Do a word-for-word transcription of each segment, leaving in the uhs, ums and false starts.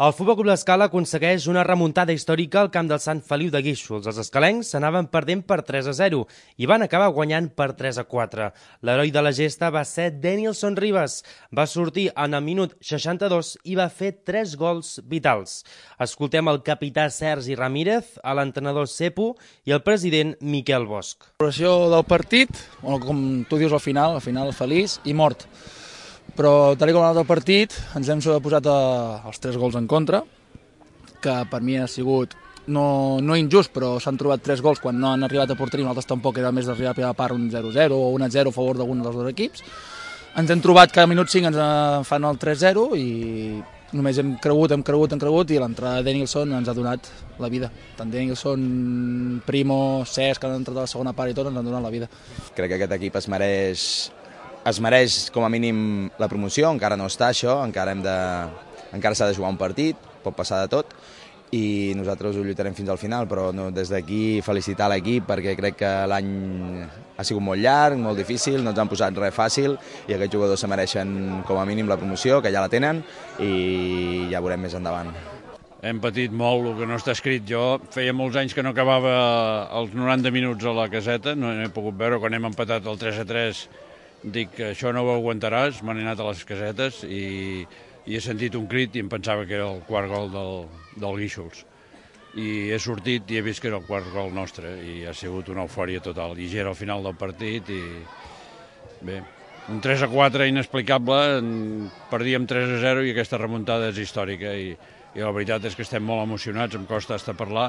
El Futbol Club l'Escala aconsegueix una remuntada històrica al camp del Sant Feliu de Guíxols. Els escalencs s'anaven perdent per tres a zero i van acabar guanyant per tres a quatre. L'heroi de la gesta va ser Denilson Ribas. Va sortir en el minut seixanta-dos i va fer tres gols vitals. Escoltem el capità Sergi Ramírez, a l'entrenador Sepu i el president Miquel Bosch. La valoració del partit, com tu dius al final, al final feliç i mort. Però tal com ha anat el partit ens hem sobreposat als tres gols en contra, que per mi ha sigut no, no injust, però s'han trobat tres gols quan no han arribat a porteria, nosaltres tampoc era més d'arribar a primera part un zero zero o un a zero a favor d'algun dels dos equips. Ens hem trobat que a minut cinc ens fan el tres zero i només hem cregut, hem cregut, hem cregut i l'entrada de Denilson ens ha donat la vida. Tant Denilson, Primo, Cesc, que han entrat a la segona part i tot, ens han donat la vida. Crec que aquest equip es mereix es mereix com a mínim la promoció, encara no està això, encara hem de, encara s'ha de jugar un partit, pot passar de tot, i nosaltres ho lluitarem fins al final, però no, des d'aquí felicitar l'equip perquè crec que l'any ha sigut molt llarg, molt difícil, no ens han posat res fàcil i aquests jugadors se mereixen com a mínim la promoció, que ja la tenen, i ja veurem més endavant. Hem patit molt, el que no està escrit. Jo feia molts anys que no acabava els noranta minuts a la caseta, no he pogut veure, quan hem empatat el tres a tres dic que això no ho aguantaràs, m'han anat a les casetes i, i he sentit un crit i em pensava que era el quart gol del, del Guíxols. I he sortit i he vist que era el quart gol nostre i ha sigut una eufòria total. I ja era al final del partit i bé, un tres a quatre inexplicable, perdíem tres a zero i aquesta remuntada és històrica i, i la veritat és que estem molt emocionats, em costa estar a parlar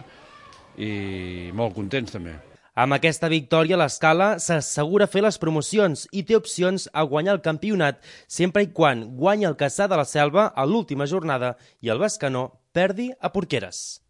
i molt contents també. Amb aquesta victòria, l'Escala s'assegura fer les promocions i té opcions a guanyar el campionat sempre i quan guanyi el Cassà de la Selva a l'última jornada i el Bescanó perdi a Porqueres.